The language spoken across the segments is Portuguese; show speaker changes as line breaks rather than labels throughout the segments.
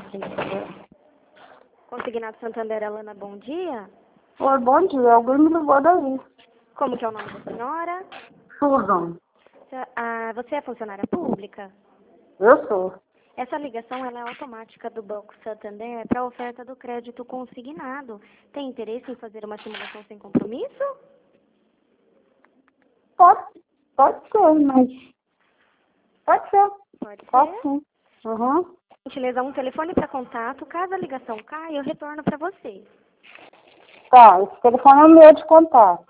Consignado Santander, Alana, bom dia.
Oi, bom dia. Alguém me ligou daí.
Como que é o nome da senhora?
Susan.
Você é funcionária pública?
Eu sou.
Essa ligação ela é automática do Banco Santander para a oferta do crédito consignado. Tem interesse em fazer uma simulação sem compromisso?
Pode ser, mas... Pode ser.
Pode
Pode
ser.
sim. Uhum.
Gentileza, um telefone para contato. Caso a ligação caia, eu retorno para você.
Tá, esse telefone é o meu de contato.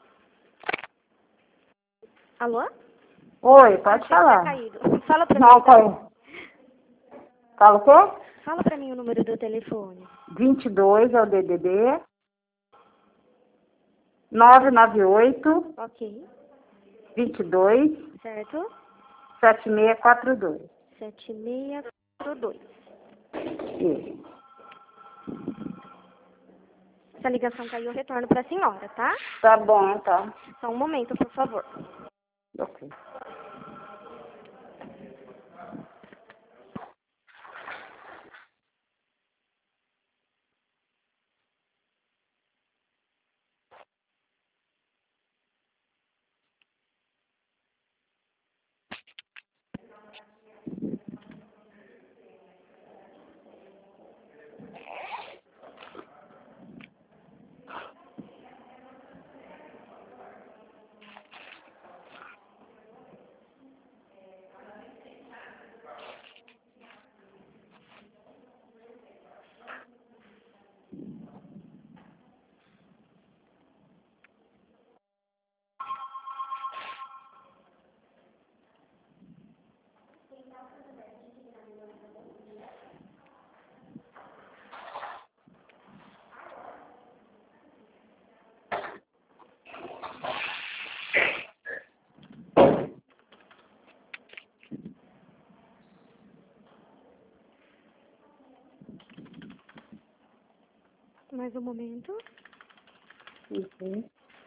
Alô?
Oi, pode
Achei que
falar.
tinha caído. Fala para mim.
Não, tá. Fala o quê?
Fala para mim o número do telefone.
22 é o DDD. 998
Ok.
22
Certo?
7642.
7642.
Isso.
Essa ligação caiu, eu retorno para a senhora, tá?
Tá bom, então.
Só um momento, por favor.
Ok.
Mais um momento.
Uhum.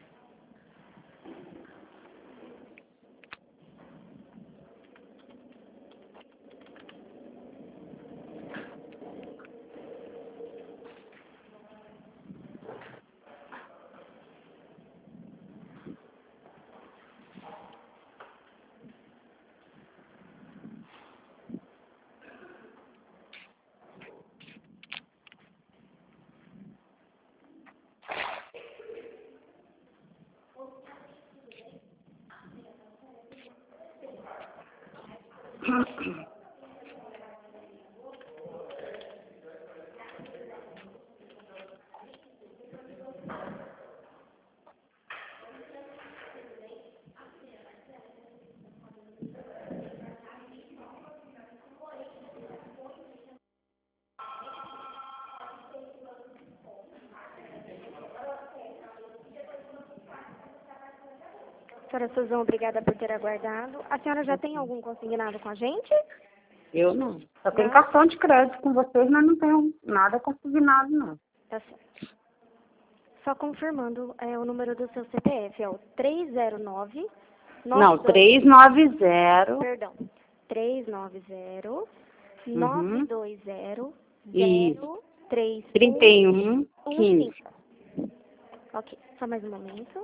Senhora Suzão, obrigada por ter aguardado. A senhora já tem algum consignado com a gente?
Eu não. Eu tenho
Não?
cartão de crédito com vocês, mas não tenho nada consignado, não.
Tá certo. Só confirmando, o número do seu CPF é o 309...
Não, 390.
Perdão. 390
Uhum.
920
Isso.
031
31, 15.
Ok, só mais um momento.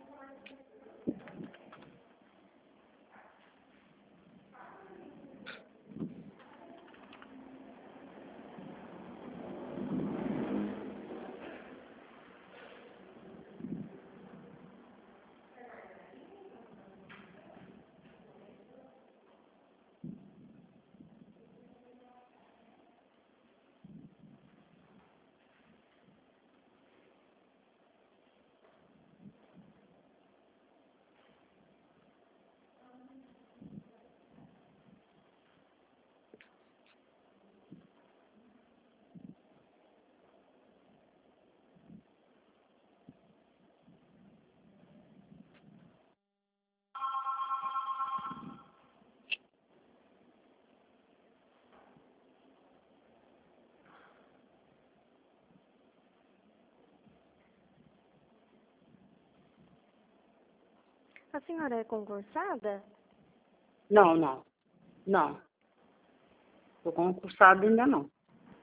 A senhora é concursada?
Não. Tô concursado ainda não.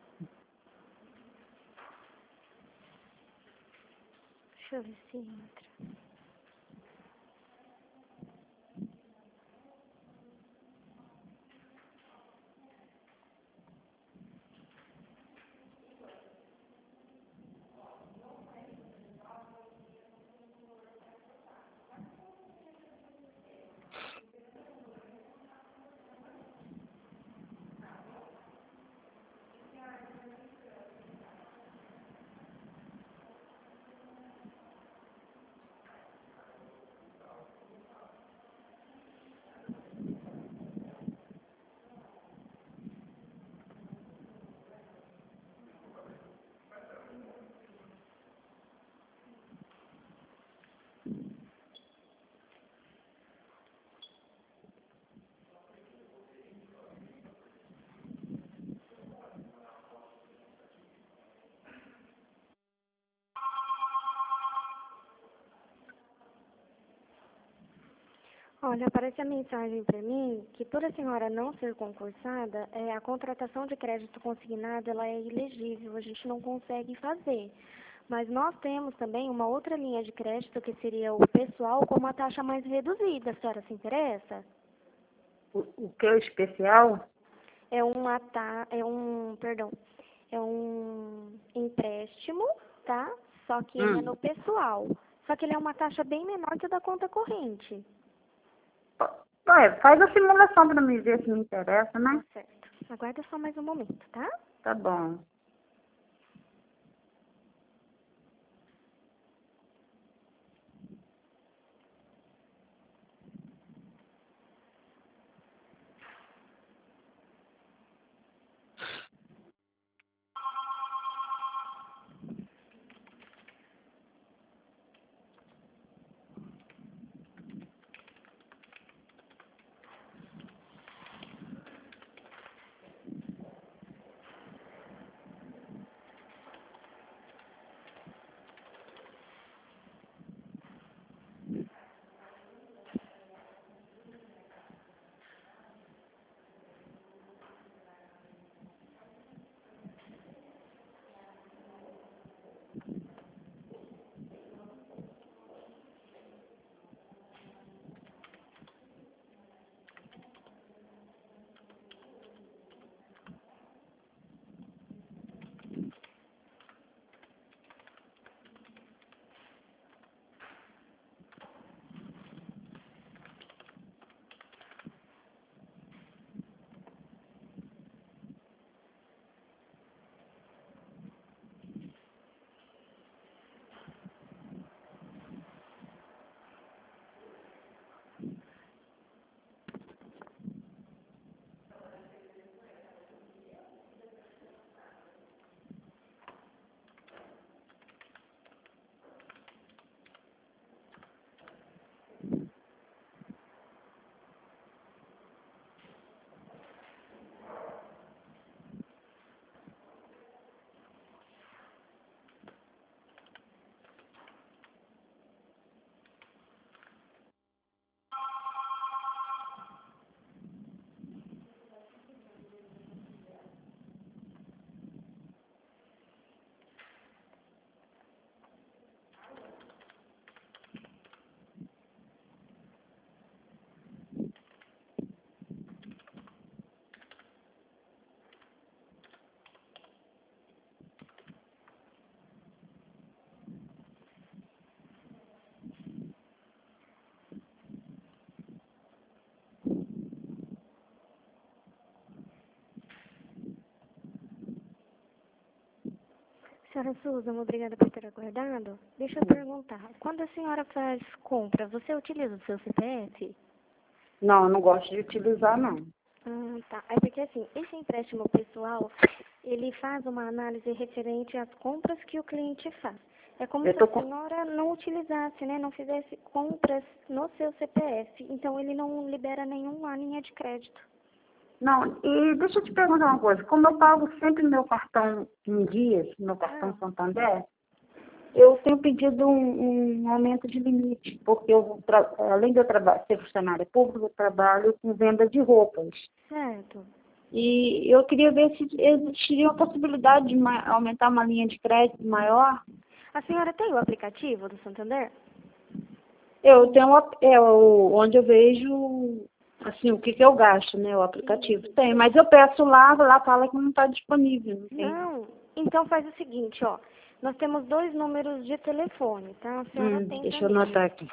Deixa eu ver se entra. Olha, aparece a mensagem para mim que por a senhora não ser concursada, a contratação de crédito consignado ela é ilegível, a gente não consegue fazer. Mas nós temos também uma outra linha de crédito que seria o pessoal com uma taxa mais reduzida. A senhora se interessa?
O que é especial?
É um empréstimo, tá? Só que ele é no pessoal. Só que ele é uma taxa bem menor que o da conta corrente.
Faz a simulação para me ver se me interessa, né?
Tá certo. Aguarda só mais um momento, tá?
Tá bom.
Senhora Susan, obrigada por ter aguardado. Deixa eu perguntar, quando a senhora faz compra, você utiliza o seu CPF?
Não, eu não gosto de utilizar, não.
Tá. É porque assim, esse empréstimo pessoal, ele faz uma análise referente às compras que o cliente faz. É como se a senhora não utilizasse, né, não fizesse compras no seu CPF. Então, ele não libera nenhuma linha de crédito.
Não, e deixa eu te perguntar uma coisa. Como eu pago sempre meu cartão em dias, meu cartão Santander, eu tenho pedido um aumento de limite, porque além de eu ser funcionária pública, eu trabalho com venda de roupas.
Certo.
E eu queria ver se existiria a possibilidade de aumentar uma linha de crédito maior.
A senhora tem o aplicativo do Santander?
Eu tenho onde eu vejo, assim, o que eu gasto, né, o aplicativo. Tem, mas eu peço lá fala que não está disponível. Não tem.
Não. Então faz o seguinte, ó. Nós temos 2 números de telefone, tá? A senhora tem
Deixa eu
também.
anotar aqui.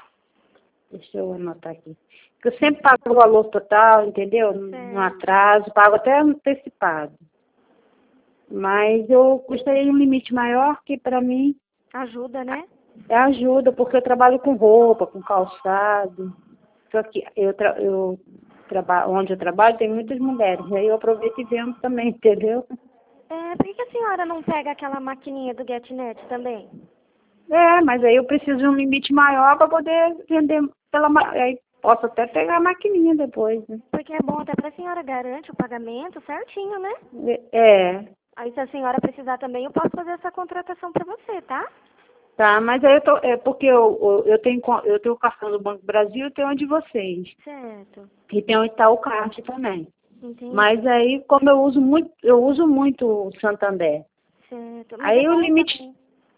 Porque eu sempre pago o valor total, entendeu? No atraso, pago até antecipado. Mas eu gostaria de um limite maior, que para mim
Ajuda, né?
ajuda, porque eu trabalho com roupa, com calçado. Só que onde eu trabalho tem muitas mulheres, aí eu aproveito e vendo também, entendeu?
Por que a senhora não pega aquela maquininha do GetNet também?
Mas aí eu preciso de um limite maior para poder vender aí posso até pegar a maquininha depois, né?
Porque é bom até pra senhora garante o pagamento certinho, né? Aí se a senhora precisar também, eu posso fazer essa contratação pra você, tá?
Tá, mas aí porque eu tenho o cartão do Banco do Brasil e tenho o de vocês.
Certo.
E tem o Itaúcard também.
Entendi.
Mas aí, como eu uso muito o Santander.
Certo. Mas
Aí o limite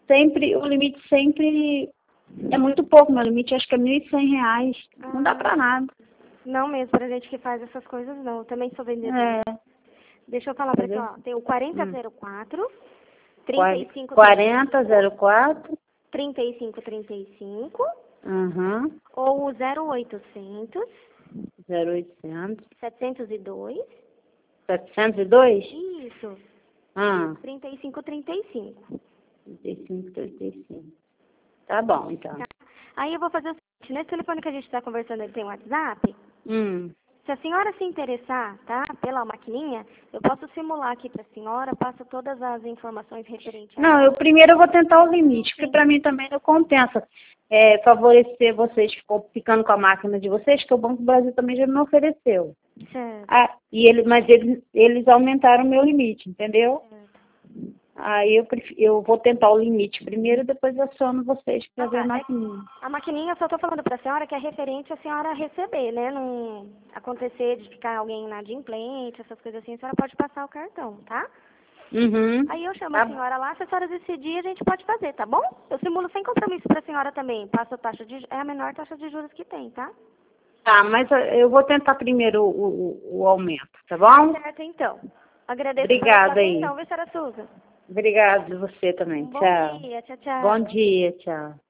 sempre é muito pouco, meu limite acho que é R$ 1.100. Não dá pra nada.
Não mesmo, pra gente que faz essas coisas não. Eu também sou vendedora. Deixa eu falar pra você, ó. Tem o 4004, 35...
4004.
3535.
Ou
o 0800.
0800.
702.
702?
Isso. 3535.
3535. Tá bom, então.
Tá. Aí eu vou fazer o seguinte, nesse telefone que a gente está conversando, ele tem WhatsApp. Se a senhora se interessar, tá, pela maquininha, eu posso simular aqui para a senhora, passo todas as informações referentes a...
Não, primeiro eu vou tentar o limite, porque para mim também não compensa favorecer vocês ficando com a máquina de vocês, que o Banco do Brasil também já me ofereceu.
Certo.
Mas eles aumentaram o meu limite, entendeu?
Certo.
Aí eu vou tentar o limite primeiro, depois aciono vocês para ver a maquininha.
A maquininha, eu só estou falando para a senhora que é referente a senhora receber, né? Não acontecer de ficar alguém inadimplente, essas coisas assim, a senhora pode passar o cartão, tá? Aí eu chamo a senhora lá, se a senhora decidir, a gente pode fazer, tá bom? Eu simulo sem compromisso para a senhora também. Passo a é a menor taxa de juros que tem, tá?
Tá, mas eu vou tentar primeiro o aumento, tá bom?
Certo, então. Agradeço
Obrigada
pela
aí.
atenção, viu, senhora Suza?
Obrigada, você também.
Bom
Tchau.
dia, tchau, tchau.
Bom dia, tchau.